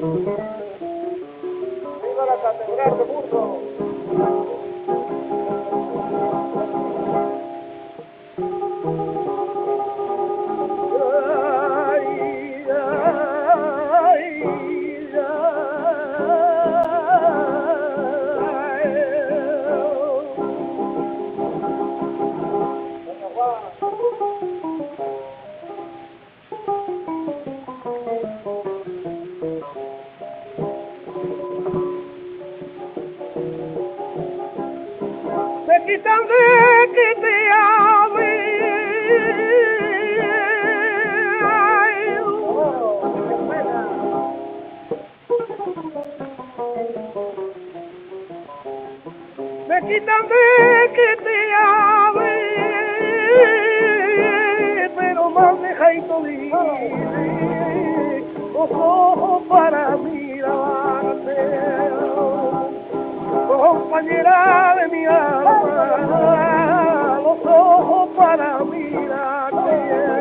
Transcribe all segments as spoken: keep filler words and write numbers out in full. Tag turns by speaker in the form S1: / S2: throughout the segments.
S1: ¡Viva la Catedral de Burgos! Me quitan de que te ame, ay, oh, me quitan de que te ame, pero más deja y los ojos para mirarte, compañera de mi alma, los ojos para mirarte.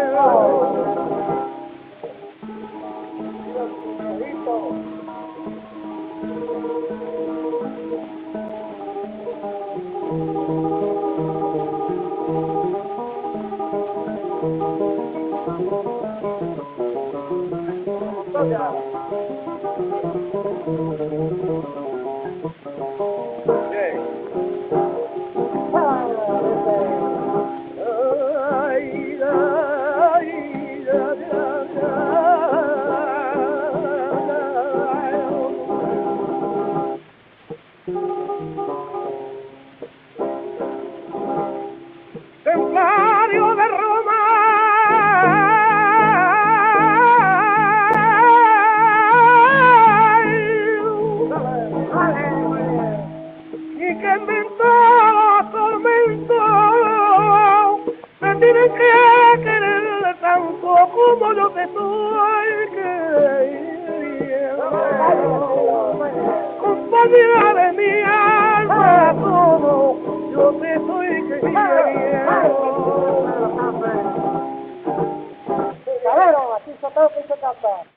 S1: Templario de Roma, y que inventó los tormentos, me tienen que querer tanto como yo te estoy queriendo, compañera de mi alma, como yo te estoy queriendo. Caballero, aquí se toca y se canta.